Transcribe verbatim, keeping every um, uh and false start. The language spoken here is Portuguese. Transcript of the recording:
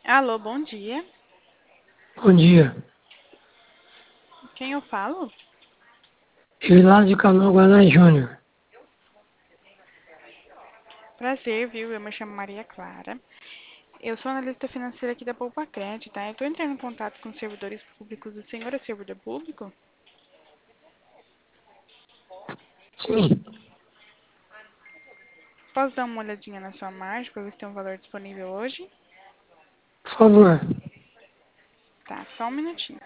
Alô, bom dia. Bom dia. Quem eu falo? Hilário de Canoguaná Júnior. Prazer, viu? Eu me chamo Maria Clara. Eu sou analista financeira aqui da Poupa-Cred, tá? Eu tô entrando em contato com os servidores públicos. O senhor é servidor público? Sim, Posso dar uma olhadinha na sua margem para ver se tem um valor disponível hoje? por favor. Tá, só um minutinho.